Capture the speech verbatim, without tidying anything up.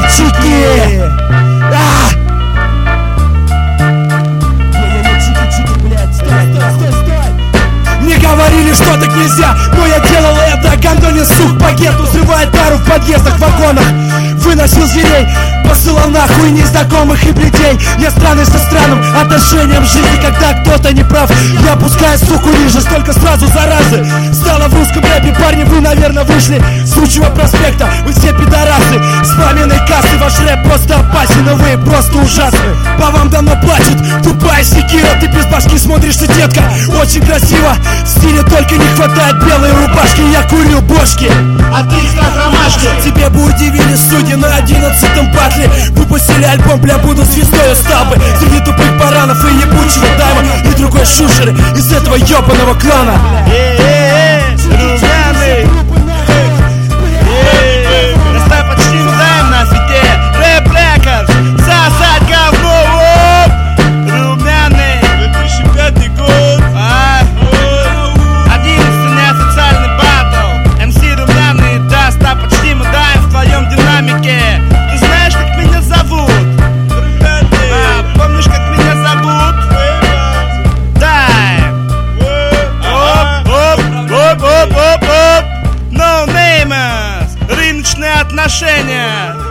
чики-чики. А! Мне говорили, что так нельзя, но я делал это. Гондонин сук по гету, взрывает тару в подъездах, вагонах. Выносил зверей, посылал нахуй незнакомых и бледей. Мне странный со странным отношением жизни, когда кто-то не прав. Я пускаю суку ниже, столько сразу заразы. Стало в русском рэпе, парни, вы, наверное, вышли с Сучьего проспекта, вы все пидорасы. С маминой кассы ваш рэп просто опасен, но вы просто ужасны. По вам давно плачут, тупая секира. Ты без башки смотришься, детка, очень красиво. В стиле только не хватает белой рубашки. Я курю бошки, а ты их как ромашки. Тебе бы удивили судьи на одиннадцатом батле. Выпустили альбом, бля, буду звездой стал бы. Среди тупых баранов и ебучего дайма и другой шушеры из этого ебаного клана. Э-э-э, румяный. Э-э-э, растай почти даем на свете. Рэп Рекордс, сосать говно. Румяный, две тысячи пятый год. А, одиннадцатый неофициальный батл. эм си Румяный, да, ста почти мы даем в твоем динамике. Ты знаешь, как меня зовут? А, помнишь, как меня зовут? Дай. Оп, оп, оп, оп, оп, оп. No Namers. Рыночные отношения.